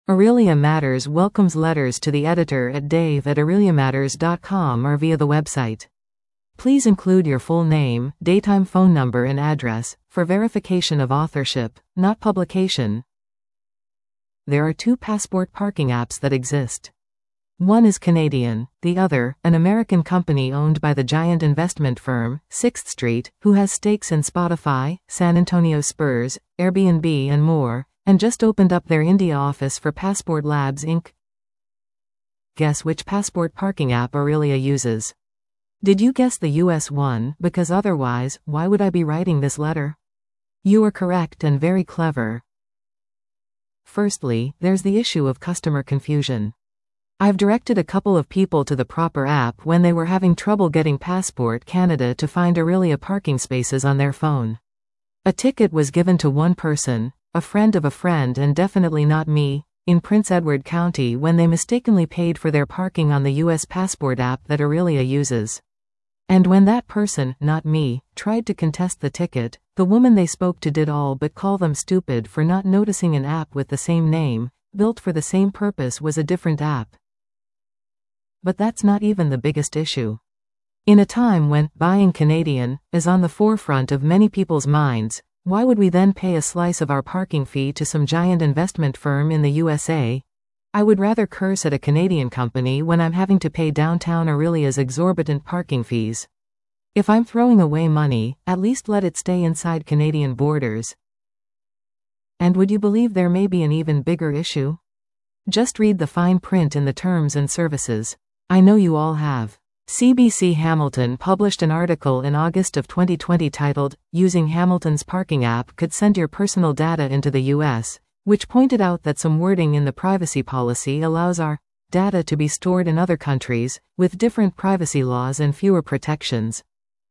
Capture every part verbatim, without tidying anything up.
Aurelia Matters welcomes letters to the editor at dave at aurelia matters dot com or via the website. Please include your full name, daytime phone number and address, for verification of authorship, not publication. There are two passport parking apps that exist. One is Canadian, the other, an American company owned by the giant investment firm, Sixth Street, who has stakes in Spotify, San Antonio Spurs, Airbnb and more, and just opened up their India office for Passport Labs Incorporated. Guess which passport parking app Aurelia uses. Did you guess the U S one? Because otherwise, why would I be writing this letter? You are correct and very clever. Firstly, there's the issue of customer confusion. I've directed a couple of people to the proper app when they were having trouble getting Passport Canada to find Aurelia parking spaces on their phone. A ticket was given to one person, a friend of a friend and definitely not me, in Prince Edward County when they mistakenly paid for their parking on the U S Passport app that Aurelia uses. And when that person, not me, tried to contest the ticket, the woman they spoke to did all but call them stupid for not noticing an app with the same name, built for the same purpose, was a different app. But that's not even the biggest issue. In a time when buying Canadian is on the forefront of many people's minds, why would we then pay a slice of our parking fee to some giant investment firm in the U S A? I would rather curse at a Canadian company when I'm having to pay downtown Aurelia's exorbitant parking fees. If I'm throwing away money, at least let it stay inside Canadian borders. And would you believe there may be an even bigger issue? Just read the fine print in the terms and services. I know you all have. C B C Hamilton published an article in August of twenty twenty titled, "Using Hamilton's Parking App Could Send Your Personal Data into the U S" which pointed out that some wording in the privacy policy allows our data to be stored in other countries, with different privacy laws and fewer protections.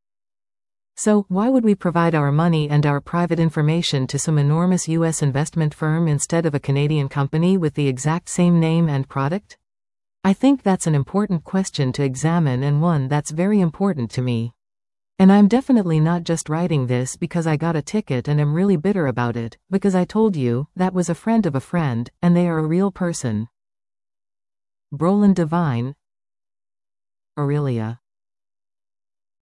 So, why would we provide our money and our private information to some enormous U S investment firm instead of a Canadian company with the exact same name and product? I think that's an important question to examine and one that's very important to me. And I'm definitely not just writing this because I got a ticket and am really bitter about it, because I told you, that was a friend of a friend, and they are a real person. Brolin Devine, Aurelia.